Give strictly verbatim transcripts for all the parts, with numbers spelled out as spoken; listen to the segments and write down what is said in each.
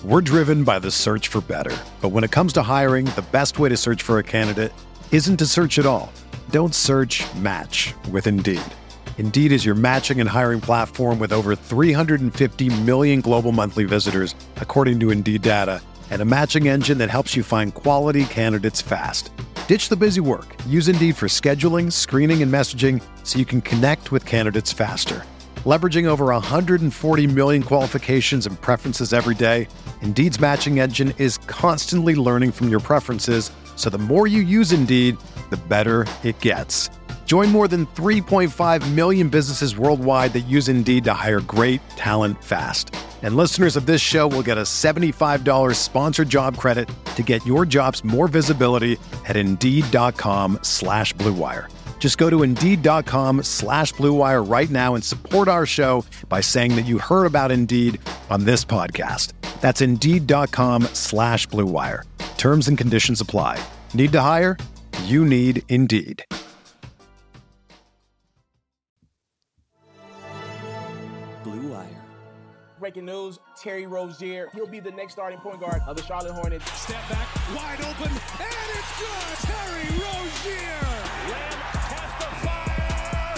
We're driven by the search for better. But when it comes to hiring, the best way to search for a candidate isn't to search at all. Don't search, match with Indeed. Indeed is your matching and hiring platform with over three hundred fifty million global monthly visitors, according to Indeed data, and a matching engine that helps you find quality candidates fast. Ditch the busy work. Use Indeed for scheduling, screening, and messaging so you can connect with candidates faster. Leveraging over one hundred forty million qualifications and preferences every day, Indeed's matching engine is constantly learning from your preferences, so the more you use Indeed, the better it gets. Join more than three point five million businesses worldwide that use Indeed to hire great talent fast. And listeners of this show will get a seventy-five dollars sponsored job credit to get your jobs more visibility at Indeed.com slash Blue Wire. Just go to Indeed.com slash Blue Wire right now and support our show by saying that you heard about Indeed on this podcast. That's Indeed.com slash Blue Wire. Terms and conditions apply. Need to hire? You need Indeed. Blue Wire. Breaking news, Terry Rozier, he'll be the next starting point guard of the Charlotte Hornets. Step back, wide open, and it's good! Terry Rozier! Lamb has the fire!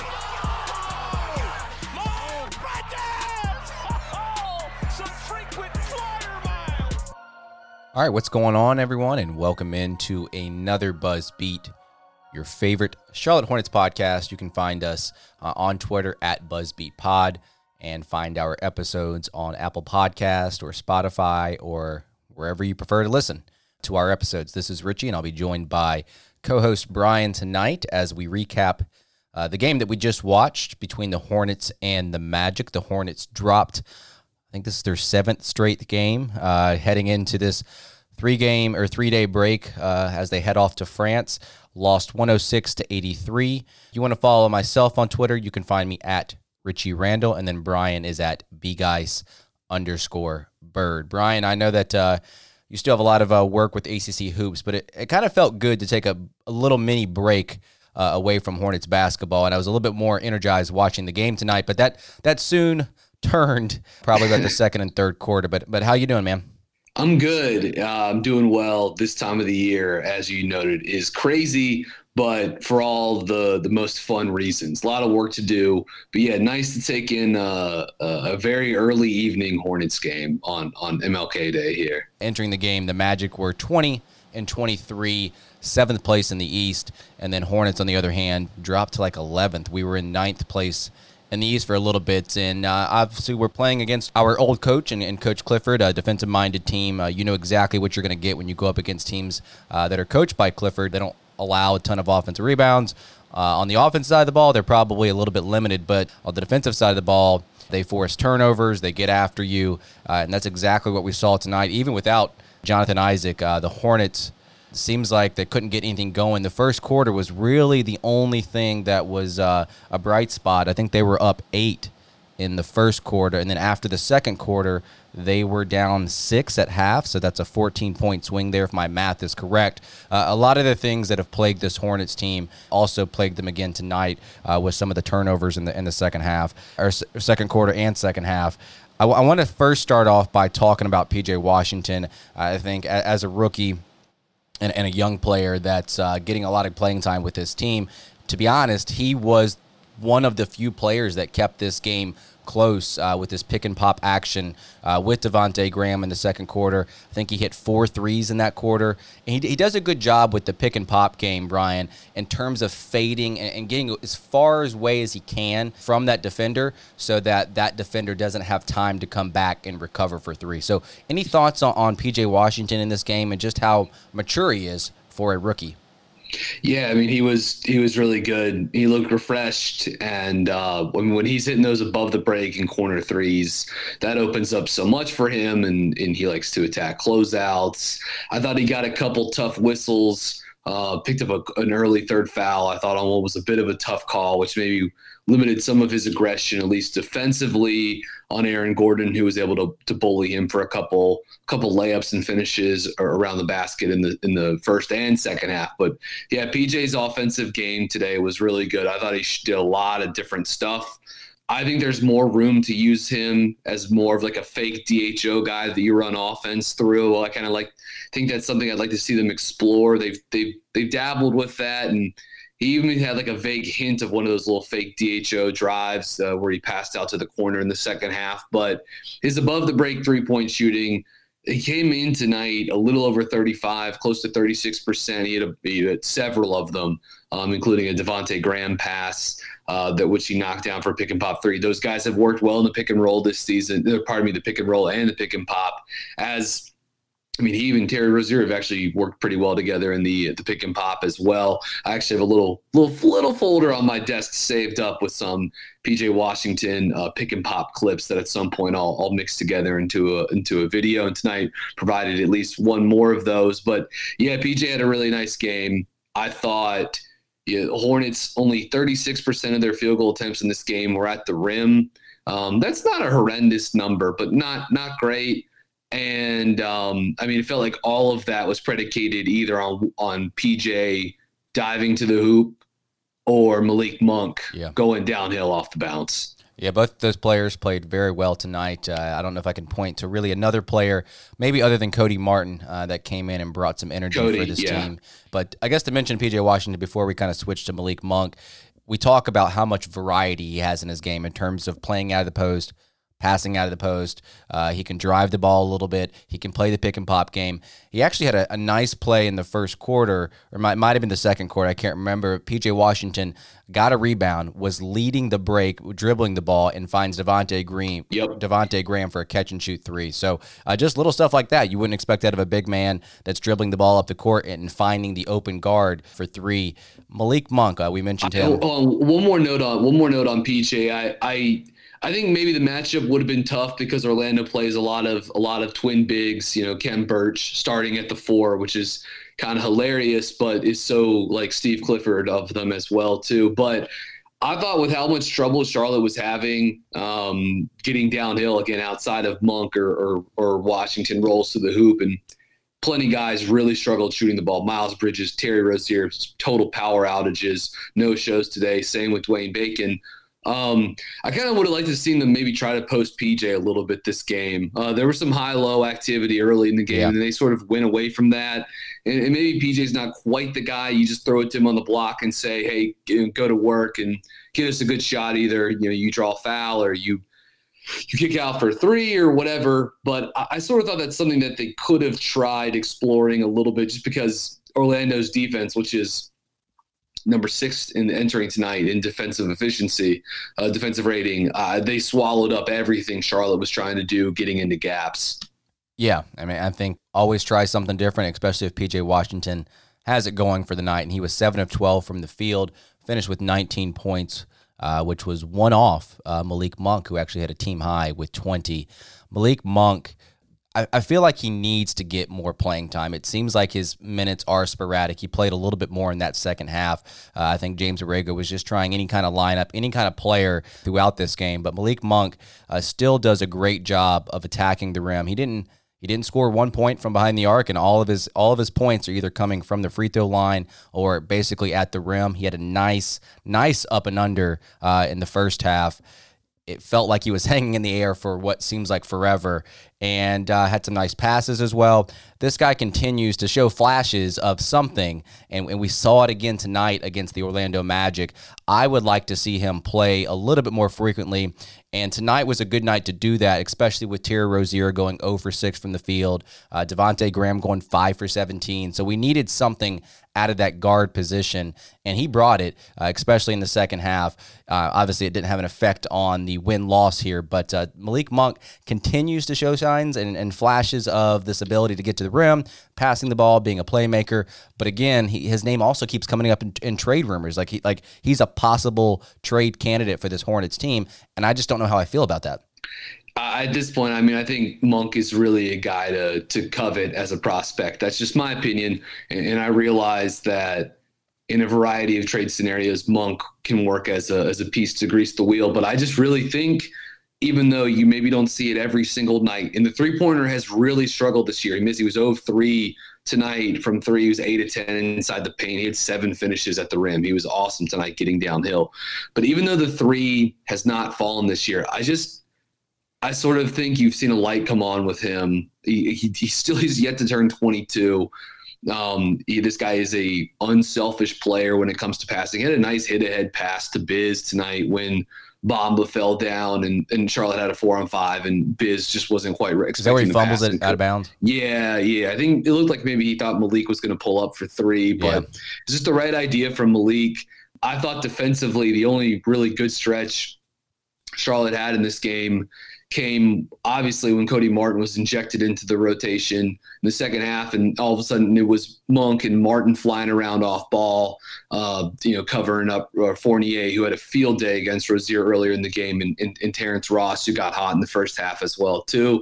Oh! Mo Bridges! Oh! Some frequent flyer miles! All right, what's going on, everyone, and welcome into another Buzz Beat, your favorite Charlotte Hornets podcast. You can find us uh, on Twitter at BuzzBeatPod and find our episodes on Apple Podcast or Spotify or wherever you prefer to listen to our episodes. This is Richie, and I'll be joined by co-host Brian tonight as we recap uh, the game that we just watched between the Hornets and the Magic. The Hornets dropped, I think this is their seventh straight game, uh, heading into this three-game or three-day break uh, as they head off to France. Lost one oh six to eighty-three. If you want to follow myself on Twitter, you can find me at Richie Randall, and then Brian is at bguys underscore bird. Brian, I know that uh, you still have a lot of uh, work with A C C hoops, but it, it kind of felt good to take a, a little mini break uh, away from Hornets basketball, and I was a little bit more energized watching the game tonight, but that that soon turned probably about the second and third quarter. But but how you doing, man? I'm good. Uh, I'm doing well. This time of the year, as you noted, is crazy, but for all the the most fun reasons. A lot of work to do, but yeah, nice to take in uh, a very early evening Hornets game on on M L K Day here. Entering the game, the Magic were twenty and twenty-three, seventh place in the East, and then Hornets, on the other hand, dropped to like eleventh. We were in ninth place in the East for a little bit, and uh, obviously we're playing against our old coach and, and Coach Clifford, a defensive-minded team. Uh, you know exactly what you're going to get when you go up against teams uh, that are coached by Clifford. They don't allow a ton of offensive rebounds. Uh, on the offensive side of the ball, they're probably a little bit limited, but on the defensive side of the ball, they force turnovers, they get after you, uh, and that's exactly what we saw tonight. Even without Jonathan Isaac, uh, the Hornets seems like they couldn't get anything going. The first quarter was really the only thing that was uh, a bright spot. I think they were up eight in the first quarter, and then after the second quarter, they were down six at half, so that's a fourteen-point swing there if my math is correct. Uh, a lot of the things that have plagued this Hornets team also plagued them again tonight uh, with some of the turnovers in the in the second half, or s- second quarter and second half. I, w- I want to first start off by talking about P J Washington. I think a- as a rookie and, and a young player that's uh, getting a lot of playing time with his team, to be honest, he was one of the few players that kept this game close uh, with this pick and pop action uh, with Devontae Graham in the second quarter. I think he hit four threes in that quarter. And he, he does a good job with the pick and pop game, Brian, in terms of fading and, and getting as far away as he can from that defender so that that defender doesn't have time to come back and recover for three. So any thoughts on, on P J Washington in this game and just how mature he is for a rookie? Yeah, I mean, he was he was really good. He looked refreshed, and uh, when, when he's hitting those above the break and corner threes, that opens up so much for him, and, and he likes to attack closeouts. I thought he got a couple tough whistles, uh, picked up a, an early third foul, I thought on what was a bit of a tough call, which maybe limited some of his aggression, at least defensively, on Aaron Gordon, who was able to to bully him for a couple couple layups and finishes around the basket in the in the first and second half. But yeah, P J's offensive game today was really good. I thought he did a lot of different stuff. I think there's more room to use him as more of like a fake D H O guy that you run offense through. I kind of like think that's something I'd like to see them explore. They've they've they've dabbled with that, and he even had like a vague hint of one of those little fake D H O drives uh, where he passed out to the corner in the second half. But his above the break three point shooting, he came in tonight a little over thirty-five, close to thirty-six percent. He had, a, he had several of them, um, including a Devontae Graham pass. Uh, that which he knocked down for pick and pop three. Those guys have worked well in the pick and roll this season. Pardon me, the pick and roll and the pick and pop. As I mean, he even Terry Rozier have actually worked pretty well together in the the pick and pop as well. I actually have a little little little folder on my desk saved up with some P J Washington uh, pick and pop clips that at some point I'll I'll mix together into a into a video. And tonight provided at least one more of those. But yeah, P J had a really nice game. I thought. Yeah, the Hornets, only thirty-six percent of their field goal attempts in this game were at the rim. Um, that's not a horrendous number, but not not great. And, um, I mean, it felt like all of that was predicated either on on P J diving to the hoop or Malik Monk yeah. going downhill off the bounce. Yeah, both those players played very well tonight. Uh, I don't know if I can point to really another player, maybe other than Cody Martin, uh, that came in and brought some energy Cody, for this yeah. team. But I guess to mention P J Washington before we kind of switch to Malik Monk, we talk about how much variety he has in his game in terms of playing out of the post, passing out of the post. Uh, he can drive the ball a little bit. He can play the pick and pop game. He actually had a, a nice play in the first quarter, or might, might have been the second quarter. I can't remember. P J Washington got a rebound, was leading the break, dribbling the ball, and finds Devontae Green, yep. Devontae Graham for a catch and shoot three. So uh, just little stuff like that. You wouldn't expect that of a big man that's dribbling the ball up the court and finding the open guard for three. Malik Monk, uh, we mentioned him. Oh, oh, one more note on one more note on P J. I I. I think maybe the matchup would have been tough because Orlando plays a lot of a lot of twin bigs, you know, Kem Birch starting at the four, which is kind of hilarious, but is so like Steve Clifford of them as well, too. But I thought with how much trouble Charlotte was having um, getting downhill again outside of Monk or, or or Washington rolls to the hoop, and plenty of guys really struggled shooting the ball. Miles Bridges, Terry Rozier, total power outages, no shows today. Same with Dwayne Bacon. Um, I kind of would have liked to seen them maybe try to post P J a little bit this game. Uh, there was some high-low activity early in the game, yeah. and they sort of went away from that. And, and maybe P J's not quite the guy. You just throw it to him on the block and say, hey, get, go to work and get us a good shot. Either you know you draw a foul or you you kick out for three or whatever. But I, I sort of thought that's something that they could have tried exploring a little bit just because Orlando's defense, which is number six in entering tonight in defensive efficiency, uh, defensive rating. Uh, they swallowed up everything Charlotte was trying to do, getting into gaps. Yeah, I mean, I think always try something different, especially if P J Washington has it going for the night. And he was seven of twelve from the field, finished with nineteen points, uh, which was one off uh, Malik Monk, who actually had a team high with twenty. Malik Monk, I feel like he needs to get more playing time. It seems like his minutes are sporadic. He played a little bit more in that second half. Uh, I think James Borrego was just trying any kind of lineup, any kind of player throughout this game. But Malik Monk uh, still does a great job of attacking the rim. He didn't he didn't score one point from behind the arc, and all of his all of his points are either coming from the free throw line or basically at the rim. He had a nice, nice up and under uh, in the first half. It felt like he was hanging in the air for what seems like forever, and uh, had some nice passes as well. This guy continues to show flashes of something, and, and we saw it again tonight against the Orlando Magic. I would like to see him play a little bit more frequently, and tonight was a good night to do that, especially with Terry Rozier going zero for six from the field, uh, Devontae Graham going five for seventeen. So we needed something out of that guard position, and he brought it, uh, especially in the second half. Uh, obviously, it didn't have an effect on the win-loss here, but uh, Malik Monk continues to show signs and, and flashes of this ability to get to the rim, passing the ball, being a playmaker. But again, he, his name also keeps coming up in, in trade rumors. Like he, like he's a possible trade candidate for this Hornets team, and I just don't know how I feel about that. Uh, at this point, I mean, I think Monk is really a guy to to covet as a prospect. That's just my opinion. And, and I realize that in a variety of trade scenarios, Monk can work as a as a piece to grease the wheel. But I just really think even though you maybe don't see it every single night. And the three-pointer has really struggled this year. He missed, he was zero of three tonight from three. He was eight of ten inside the paint. He had seven finishes at the rim. He was awesome tonight getting downhill. But even though the three has not fallen this year, I just I sort of think you've seen a light come on with him. He, he, he still he's yet to turn twenty-two. Um, he, this guy is a unselfish player when it comes to passing. He had a nice hit-ahead pass to Biz tonight when Bamba fell down and, and Charlotte had a four on five and Biz just wasn't quite expecting. Is that where he fumbles it it out of bounds? Yeah, yeah. I think it looked like maybe he thought Malik was going to pull up for three, but yeah. It's just the right idea from Malik. I thought defensively, the only really good stretch Charlotte had in this game came obviously when Cody Martin was injected into the rotation in the second half, and all of a sudden it was Monk and Martin flying around off ball, uh, you know, covering up uh, Fournier, who had a field day against Rozier earlier in the game, and, and, and Terrence Ross, who got hot in the first half as well too.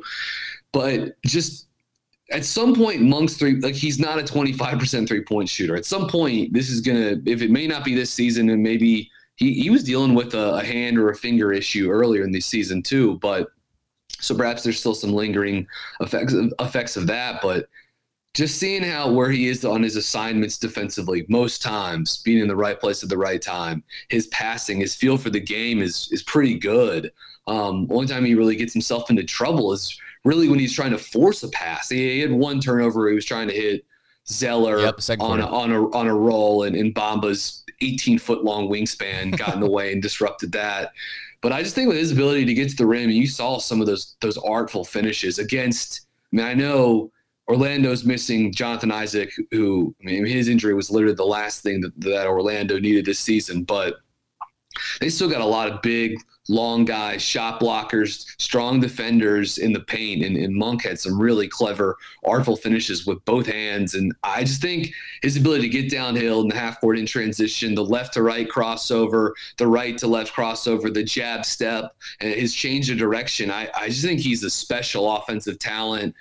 But just at some point, Monk's three, like he's not a twenty-five percent three-point shooter. At some point, this is gonna, if it may not be this season, and maybe he he was dealing with a, a hand or a finger issue earlier in the season too, but. So perhaps there's still some lingering effects of, effects of that, but just seeing how where he is on his assignments defensively, most times being in the right place at the right time, his passing, his feel for the game is is pretty good. Um, only time he really gets himself into trouble is really when he's trying to force a pass. He, he had one turnover where he was trying to hit Zeller yep, on a, on a on a roll, and, and Bamba's eighteen foot long wingspan got in the way and disrupted that. But I just think with his ability to get to the rim, you saw some of those those artful finishes against. I mean, I know Orlando's missing Jonathan Isaac, who I mean, his injury was literally the last thing that, that Orlando needed this season. But they still got a lot of big, long guys, shot blockers, strong defenders in the paint. And, and Monk had some really clever, artful finishes with both hands. And I just think his ability to get downhill in the half court in transition, the left to right crossover, the right to left crossover, the jab step, and his change of direction. I, I just think he's a special offensive talent.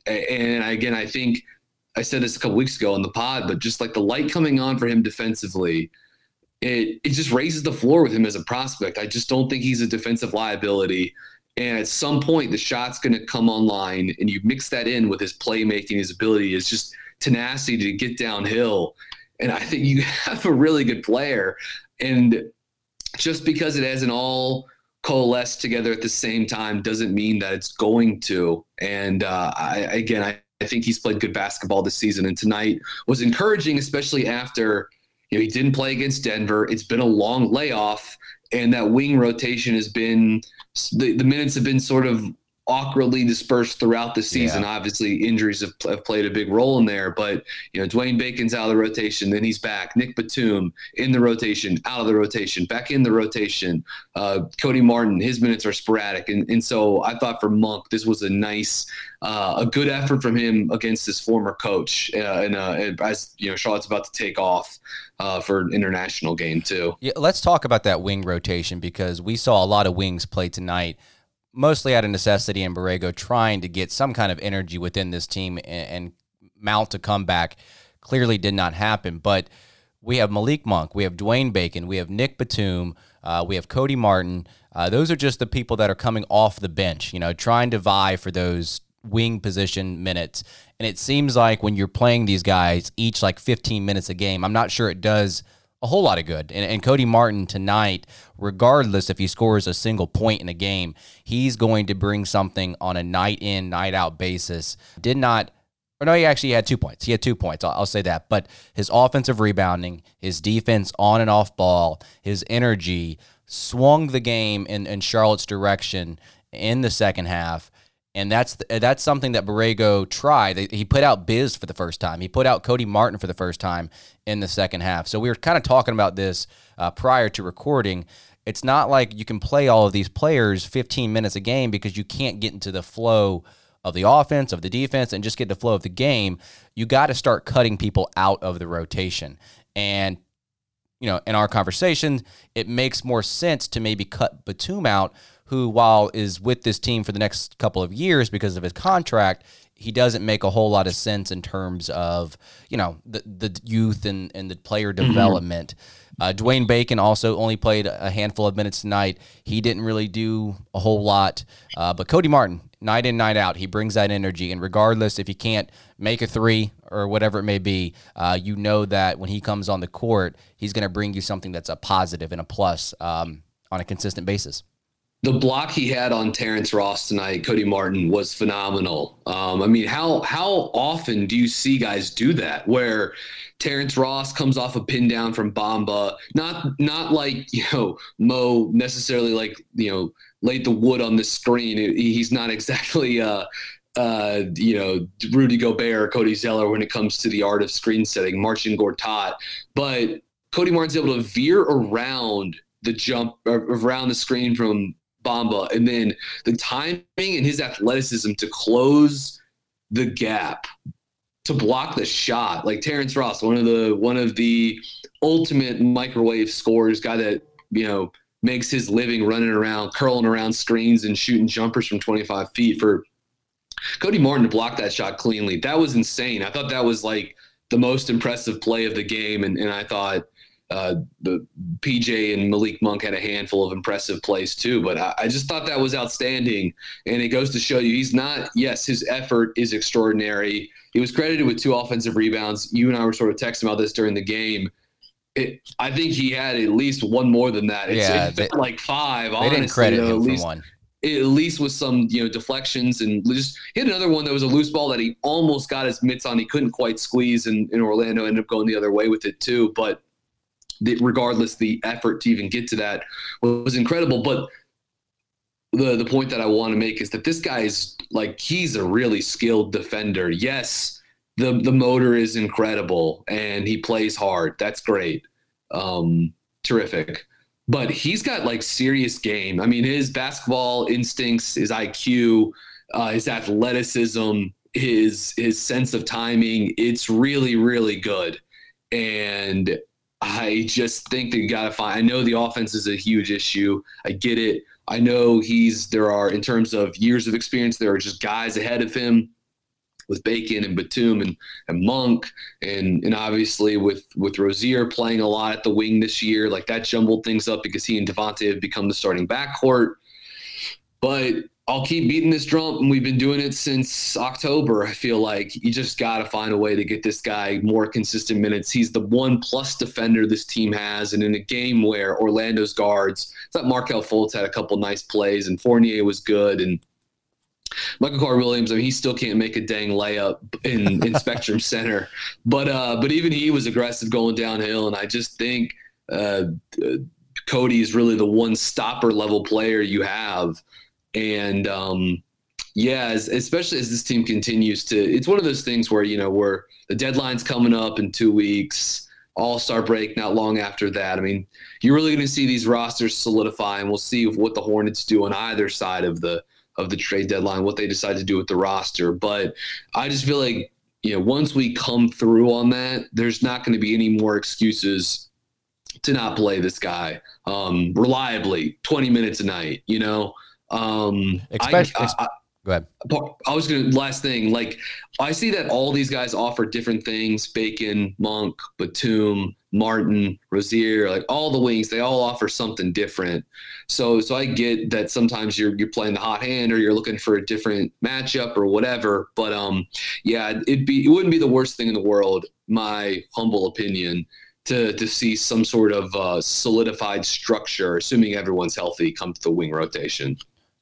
And again, I think I said this a couple weeks ago on the pod, but just like the light coming on for him defensively, It it just raises the floor with him as a prospect. I just don't think he's a defensive liability. And at some point, the shot's going to come online, and you mix that in with his playmaking, his ability, his just tenacity to get downhill. And I think you have a really good player. And just because it hasn't all coalesced together at the same time doesn't mean that it's going to. And uh, I, again, I, I think he's played good basketball this season. And tonight was encouraging, especially after – you know, he didn't play against Denver. It's been a long layoff, and that wing rotation has been the, the minutes have been sort of awkwardly dispersed throughout the season. Yeah. Obviously, injuries have, have played a big role in there, but you know, Dwayne Bacon's out of the rotation, then he's back. Nick Batum in the rotation, out of the rotation, back in the rotation. Uh, Cody Martin, his minutes are sporadic, and and so I thought for Monk, this was a nice, uh, a good effort from him against his former coach, uh, and uh, as you know, Charlotte's about to take off. Uh, for an international game too. Yeah, let's talk about that wing rotation because we saw a lot of wings play tonight, mostly out of necessity, and Borrego trying to get some kind of energy within this team and, and mount a comeback. Clearly did not happen, but we have Malik Monk, we have Dwayne Bacon, we have Nick Batum, uh, we have Cody Martin. Uh, those are just the people that are coming off the bench, you know, trying to vie for those wing position minutes. And it seems like when you're playing these guys each like fifteen minutes a game, I'm not sure it does a whole lot of good. And, and Cody Martin tonight, regardless if he scores a single point in a game, he's going to bring something on a night in, night out basis. Did not, or no, he actually had two points. He had two points. I'll, I'll say that. But his offensive rebounding, his defense on and off ball, his energy swung the game in, in Charlotte's direction in the second half. And that's that's something that Borrego tried. He put out Biz for the first time. He put out Cody Martin for the first time in the second half. So we were kind of talking about this uh, prior to recording. It's not like you can play all of these players fifteen minutes a game because you can't get into the flow of the offense, of the defense, and just get the flow of the game. You got to start cutting people out of the rotation. And, you know, in our conversation, it makes more sense to maybe cut Batum out, who, while is with this team for the next couple of years because of his contract, he doesn't make a whole lot of sense in terms of, you know, the the youth and, and the player development. Mm-hmm. Uh, Dwayne Bacon also only played a handful of minutes tonight. He didn't really do a whole lot. Uh, but Cody Martin, night in, night out, he brings that energy. And regardless if he can't make a three or whatever it may be, uh, you know that when he comes on the court, he's going to bring you something that's a positive and a plus um, on a consistent basis. The block he had on Terrence Ross tonight, Cody Martin, was phenomenal. Um, I mean, how how often do you see guys do that where Terrence Ross comes off a pin down from Bamba, not not like, you know, Mo necessarily like, you know, laid the wood on the screen. He's not exactly, uh, uh, you know, Rudy Gobert or Cody Zeller when it comes to the art of screen setting, Marcin Gortat. But Cody Martin's able to veer around the jump, around the screen from Bamba, and then the timing and his athleticism to close the gap, to block the shot. Like Terrence Ross, one of the one of the ultimate microwave scorers, guy that, you know, makes his living running around, curling around screens and shooting jumpers from twenty-five feet. For Cody Martin to block that shot cleanly, that was insane. I thought that was like the most impressive play of the game, and, and I thought Uh, the P J and Malik Monk had a handful of impressive plays too, but I, I just thought that was outstanding. And it goes to show you he's not, yes, his effort is extraordinary. He was credited with two offensive rebounds. You and I were sort of texting about this during the game. It, I think he had at least one more than that. It's, yeah, it felt they, like five. They honestly, didn't credit though, him at for least, one. At least with some, you know, deflections, and just hit another one that was a loose ball that he almost got his mitts on. He couldn't quite squeeze, and, and Orlando ended up going the other way with it too. But the, regardless, the effort to even get to that was incredible. But the the point that I want to make is that this guy is like, he's a really skilled defender. Yes, the the motor is incredible and he plays hard. That's great. Um, terrific. But he's got like serious game. I mean, his basketball instincts, his I Q, uh, his athleticism, his his sense of timing, it's really, really good. And I just think that you got to find, I know the offense is a huge issue. I get it. I know he's, there are, in terms of years of experience, there are just guys ahead of him with Bacon and Batum and, and Monk, and and obviously with, with Rozier playing a lot at the wing this year, like that jumbled things up because he and Devontae have become the starting backcourt. But I'll keep beating this drum, and we've been doing it since October. I feel like you just got to find a way to get this guy more consistent minutes. He's the one plus defender this team has, and in a game where Orlando's guards, I thought Markelle Fultz had a couple nice plays, and Fournier was good, and Michael Carter-Williams, I mean, he still can't make a dang layup in, in Spectrum Center. But uh, but even he was aggressive going downhill, and I just think uh, Cody is really the one stopper level player you have. And, um, yeah, as, especially as this team continues to – it's one of those things where, you know, where the deadline's coming up in two weeks, All-Star break not long after that. I mean, you're really going to see these rosters solidify, and we'll see what the Hornets do on either side of the – of the trade deadline, what they decide to do with the roster. But I just feel like, you know, once we come through on that, there's not going to be any more excuses to not play this guy um, reliably twenty minutes a night, you know? Um, Expect, I, ex- I, go ahead. I was going to, last thing, like I see that all these guys offer different things, Bacon, Monk, Batum, Martin, Rozier, like all the wings, they all offer something different. So, so I get that sometimes you're, you're playing the hot hand or you're looking for a different matchup or whatever. But um, yeah, it'd be, it wouldn't be the worst thing in the world, my humble opinion, to, to see some sort of uh, solidified structure, assuming everyone's healthy, come to the wing rotation.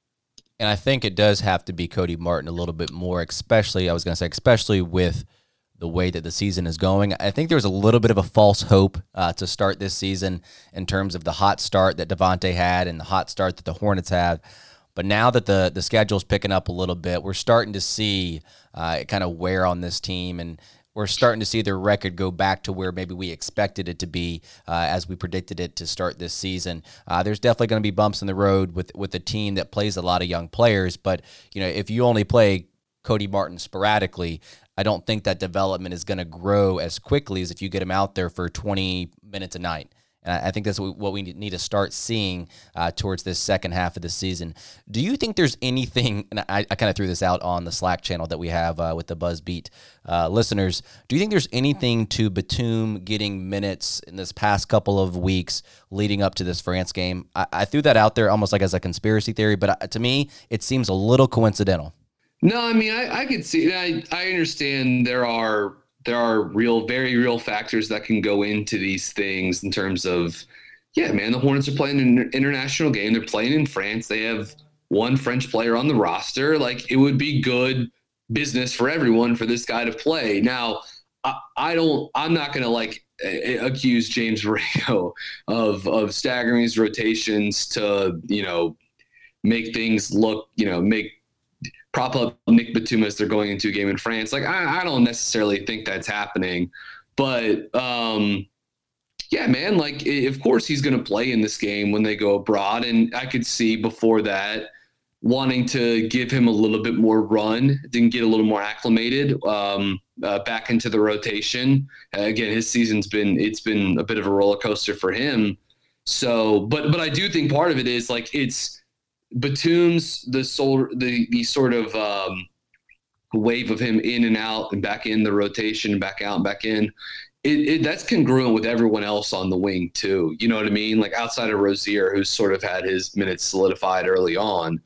And I think it does have to be Cody Martin a little bit more, especially, I was going to say, especially with the way that the season is going. I think there's a little bit of a false hope uh, to start this season in terms of the hot start that Devontae had and the hot start that the Hornets have. But now that the, the schedule's picking up a little bit, we're starting to see uh, it kind of wear on this team, and we're starting to see their record go back to where maybe we expected it to be uh, as we predicted it to start this season. Uh, there's definitely going to be bumps in the road with with a team that plays a lot of young players, but you know, if you only play Cody Martin sporadically, I don't think that development is going to grow as quickly as if you get him out there for twenty minutes a night. And I think that's what we need to start seeing uh, towards this second half of the season. Do you think there's anything, and I, I kind of threw this out on the Slack channel that we have uh, with the BuzzBeat uh, listeners, do you think there's anything to Batum getting minutes in this past couple of weeks leading up to this France game? I, I threw that out there almost like as a conspiracy theory, but uh, to me, it seems a little coincidental. No, I mean, I, I could see, I, I understand there are there are real, very real factors that can go into these things in terms of, yeah, man, the Hornets are playing an international game. They're playing in France. They have one French player on the roster. Like, it would be good business for everyone for this guy to play. Now, I, I don't, I'm not going to like accuse James Borrego of, of staggering his rotations to, you know, make things look, you know, make, prop up Nick Batum as they're going into a game in France. Like, I, I don't necessarily think that's happening, but um, yeah, man, like, of course he's going to play in this game when they go abroad. And I could see before that wanting to give him a little bit more run, didn't get a little more acclimated um, uh, back into the rotation. Uh, again, his season's been, it's been a bit of a roller coaster for him. So, but, but I do think part of it is like, it's, Batum's the soul, the the sort of um, wave of him in and out and back in the rotation, back out and back in. It, it that's congruent with everyone else on the wing too. You know what I mean? Like outside of Rozier, who's sort of had his minutes solidified early on.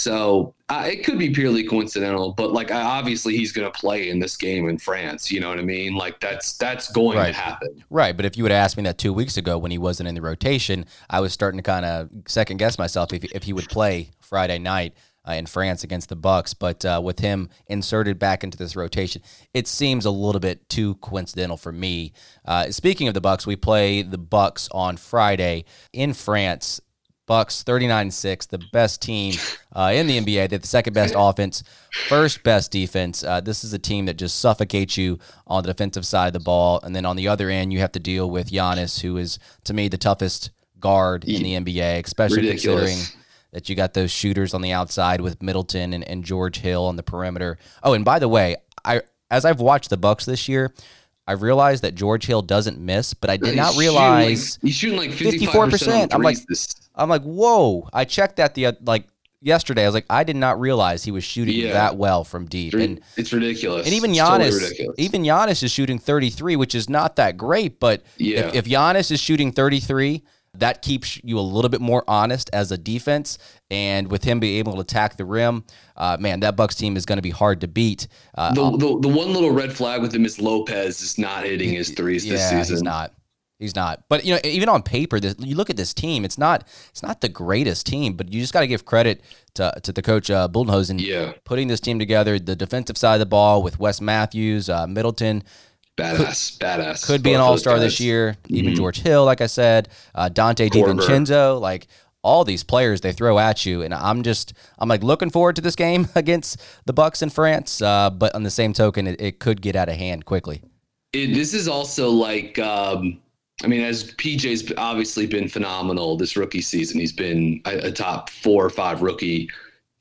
So uh, it could be purely coincidental, but like obviously he's going to play in this game in France. You know what I mean? Like that's that's going right. to happen. Right. But if you would have asked me that two weeks ago when he wasn't in the rotation, I was starting to kind of second guess myself if if he would play Friday night Uh, in France against the Bucks, but uh, with him inserted back into this rotation, it seems a little bit too coincidental for me. Uh, speaking of the Bucks, we play the Bucks on Friday in France. Bucks thirty-nine six, the best team uh, in the N B A. They're the second best offense, first best defense. Uh, this is a team that just suffocates you on the defensive side of the ball, and then on the other end, you have to deal with Giannis, who is to me the toughest guard in the N B A, especially Ridiculous. considering that you got those shooters on the outside with Middleton and, and George Hill on the perimeter. Oh, and by the way, I as I've watched the Bucks this year, I realized that George Hill doesn't miss, but I did not realize he's shooting like fifty-four percent. I'm like, this. I'm like, whoa! I checked that the like yesterday. I was like, I did not realize he was shooting Yeah. that well from deep. And it's ridiculous. And even it's Giannis, totally ridiculous. even Giannis is shooting thirty-three, which is not that great. But Yeah. if, if Giannis is shooting thirty-three, that keeps you a little bit more honest as a defense. And with him being able to attack the rim, uh, man, that Bucks team is going to be hard to beat. Uh, the, the the one little red flag with him is Lopez is not hitting his threes yeah, this season. he's not. He's not. But you know, even on paper, this, you look at this team. It's not. It's not the greatest team, but you just got to give credit to to the coach uh, Budenholzer Yeah. putting this team together. The defensive side of the ball with Wes Matthews, uh, Middleton. Badass, could, badass. Could be Both an those all-star guys. this year. Even Mhm. George Hill, like I said, uh, Dante Korver. DiVincenzo, like all these players they throw at you, and I'm just I'm like looking forward to this game against the Bucks in France. Uh, but on the same token, it, it could get out of hand quickly. It, this is also like, um, I mean, as P J's obviously been phenomenal this rookie season. He's been a, a top four or five rookie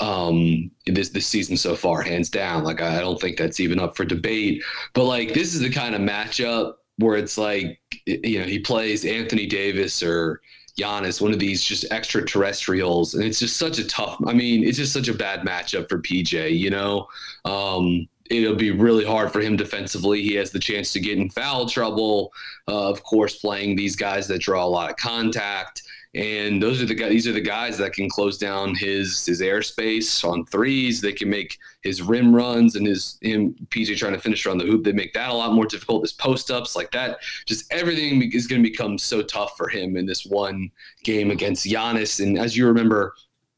um this this season so far, hands down. Like I don't think that's even up for debate, but like this is the kind of matchup where it's like, you know, he plays Anthony Davis or Giannis, one of these just extraterrestrials, and it's just such a tough, I mean, it's just such a bad matchup for P J, you know. Um it'll be really hard for him defensively. He has the chance to get in foul trouble, uh, of course, playing these guys that draw a lot of contact. And those are the guys, these are the guys that can close down his his airspace on threes. They can make his rim runs and his him P J trying to finish around the hoop. They make that a lot more difficult. His post ups like that, just everything is going to become so tough for him in this one game against Giannis. And as you remember,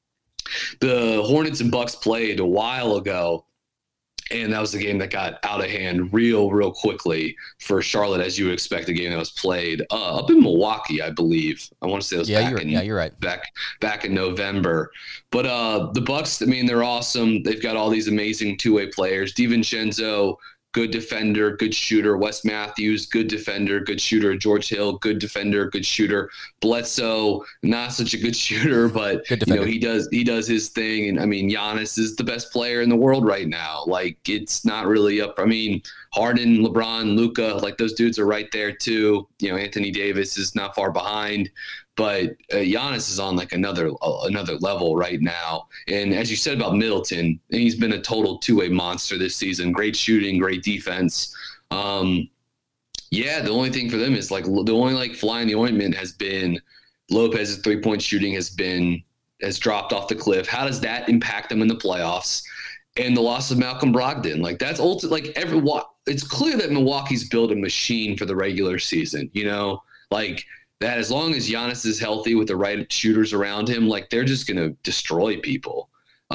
the Hornets and Bucks played a while ago, and that was the game that got out of hand real, real quickly for Charlotte, as you would expect, a game that was played uh, up in Milwaukee, I believe. I want to say it was Yeah, back you're, in yeah, you're right. back back in November. But uh, the Bucks, I mean, they're awesome. They've got all these amazing two-way players. DiVincenzo, good defender, good shooter. Wes Matthews, good defender, good shooter. George Hill, good defender, good shooter. Bledsoe, not such a good shooter, but you know, he does he does his thing. And I mean, Giannis is the best player in the world right now. Like, it's not really up. I mean, Harden, LeBron, Luka, like those dudes are right there too. You know, Anthony Davis is not far behind. But uh, Giannis is on like another uh, another level right now. And as you said about Middleton, he's been a total two-way monster this season. Great shooting, great defense. Um, yeah, the only thing for them is like the only like fly in the ointment has been Lopez's three-point shooting has been has dropped off the cliff. How does that impact them in the playoffs? And the loss of Malcolm Brogdon, like that's ulti- like every it's clear that Milwaukee's built a machine for the regular season. You know, like. That as long as Giannis is healthy with the right shooters around him, like they're just going to destroy people.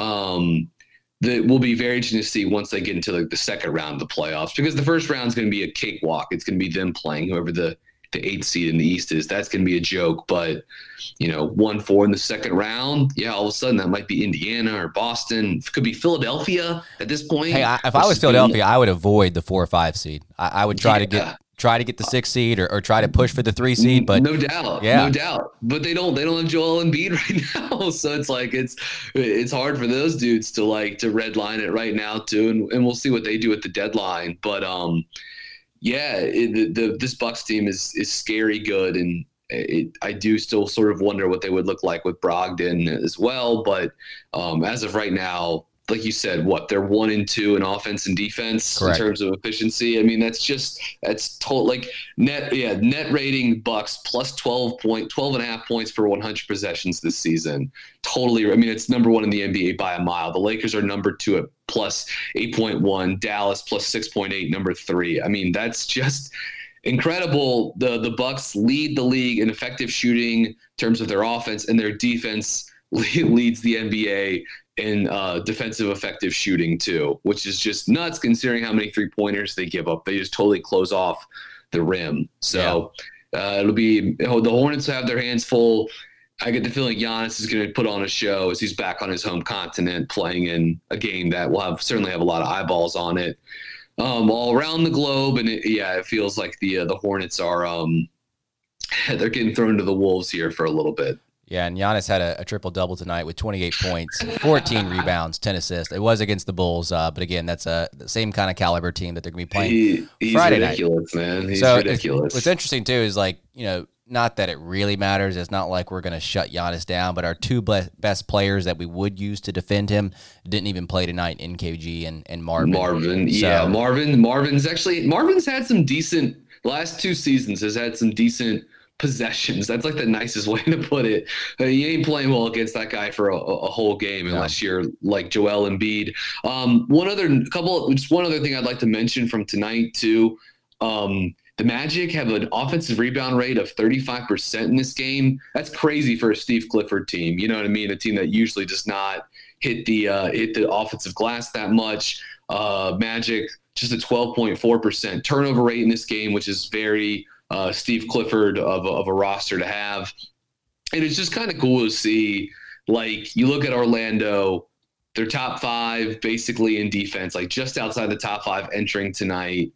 Um, that will be very interesting to see once they get into like the second round of the playoffs, because the first round is going to be a cakewalk. It's going to be them playing whoever the, the eighth seed in the East is. That's going to be a joke. But, you know, one, four in the second round. Yeah. All of a sudden that might be Indiana or Boston. It could be Philadelphia at this point. Hey, I, if I was Philadelphia, I would avoid the four or five seed. I, I would try yeah. to get, try to get the six seed or, or try to push for the three seed, but no doubt, yeah. no doubt. But they don't, they don't have Joel Embiid right now, so it's like it's it's hard for those dudes to like to red line it right now too, and, and we'll see what they do at the deadline. But um, yeah, it, the, the this Bucks team is is scary good, and it, I do still sort of wonder what they would look like with Brogdon as well. But um, as of right now, like you said, what they're one and two in offense and defense. Correct. In terms of efficiency. I mean, that's just, that's total like net. Yeah. Net rating Bucks plus twelve point, twelve and a half points per one hundred possessions this season. Totally. I mean, it's number one in the N B A by a mile. The Lakers are number two at plus eight point one, Dallas plus six point eight, number three. I mean, that's just incredible. The, the Bucks lead the league in effective shooting in terms of their offense, and their defense leads the N B A in uh, defensive effective shooting too, which is just nuts considering how many three pointers they give up. They just totally close off the rim. So yeah. uh, it'll be, you know, the Hornets have their hands full. I get the feeling Giannis is going to put on a show as he's back on his home continent playing in a game that will have certainly have a lot of eyeballs on it um, all around the globe. And it, yeah, it feels like the, uh, the Hornets are, um, they're getting thrown to the wolves here for a little bit. Yeah, and Giannis had a, a triple-double tonight with twenty-eight points, fourteen rebounds, ten assists. It was against the Bulls, uh, but again, that's a the same kind of caliber team that they're going to be playing he, he's Friday ridiculous, night. man. He's so ridiculous. What's interesting, too, is like, you know, not that it really matters. It's not like we're going to shut Giannis down, but our two ble- best players that we would use to defend him didn't even play tonight, N K G and, and Marvin. Marvin, so, yeah. Marvin, Marvin's actually, Marvin's had some decent, last two seasons has had some decent possessions. That's like the nicest way to put it. Uh, you ain't playing well against that guy for a, a whole game unless yeah. you're like Joel Embiid. Um, one other couple, just one other thing I'd like to mention from tonight too. Um, the Magic have an offensive rebound rate of thirty-five percent in this game. That's crazy for a Steve Clifford team. You know what I mean? A team that usually does not hit the uh, hit the offensive glass that much. Uh, Magic just a twelve point four percent turnover rate in this game, which is very Uh, Steve Clifford of, of a roster to have. And it's just kind of cool to see, like, you look at Orlando, they're top five basically in defense, like just outside the top five entering tonight.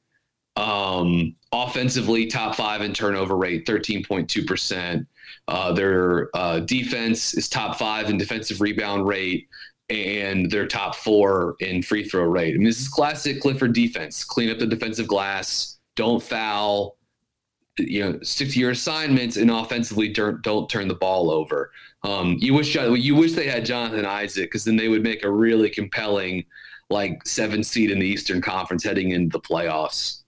Um, offensively, top five in turnover rate, thirteen point two percent. Uh, their uh, defense is top five in defensive rebound rate, and they're top four in free throw rate. I mean, this is classic Clifford defense. Clean up the defensive glass, don't foul, you know, stick to your assignments, and offensively don't, don't turn the ball over. Um, you wish you wish they had Jonathan Isaac, because then they would make a really compelling, like, seven seed in the Eastern Conference heading into the playoffs.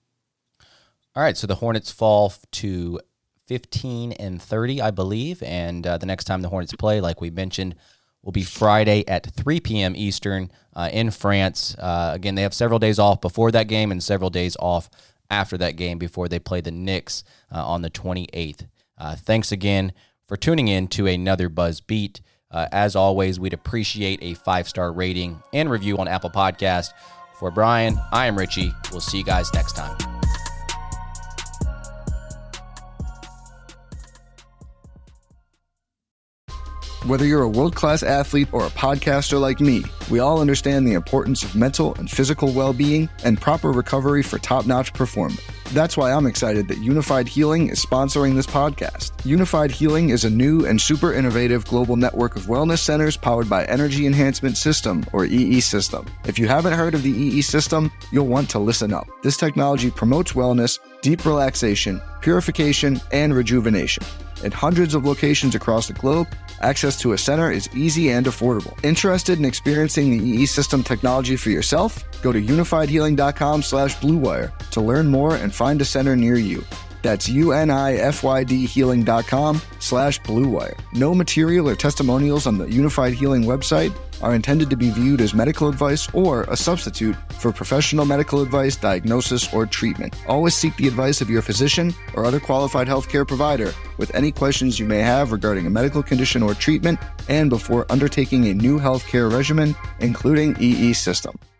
All right, so the Hornets fall to fifteen and thirty, I believe, and uh, the next time the Hornets play, like we mentioned, will be Friday at three p.m. Eastern uh, in France. Uh, again, they have several days off before that game and several days off after that game before they play the Knicks uh, on the twenty-eighth. Uh, thanks again for tuning in to another Buzz Beat. Uh, as always, we'd appreciate a five-star rating and review on Apple Podcast. For Brian, I am Richie. We'll see you guys next time. Whether you're a world-class athlete or a podcaster like me, we all understand the importance of mental and physical well-being and proper recovery for top-notch performance. That's why I'm excited that Unified Healing is sponsoring this podcast. Unified Healing is a new and super innovative global network of wellness centers powered by Energy Enhancement System, or E E System. If you haven't heard of the E E System, you'll want to listen up. This technology promotes wellness, deep relaxation, purification, and rejuvenation. In hundreds of locations across the globe, access to a center is easy and affordable. Interested in experiencing the E E System technology for yourself? Go to unified healing dot com slash blue wire to learn more and find a center near you. That's U-N-I-F-Y-D healing dot com slash blue wire. No material or testimonials on the Unified Healing website are intended to be viewed as medical advice or a substitute for professional medical advice, diagnosis, or treatment. Always seek the advice of your physician or other qualified healthcare provider with any questions you may have regarding a medical condition or treatment and before undertaking a new healthcare regimen, including E E System.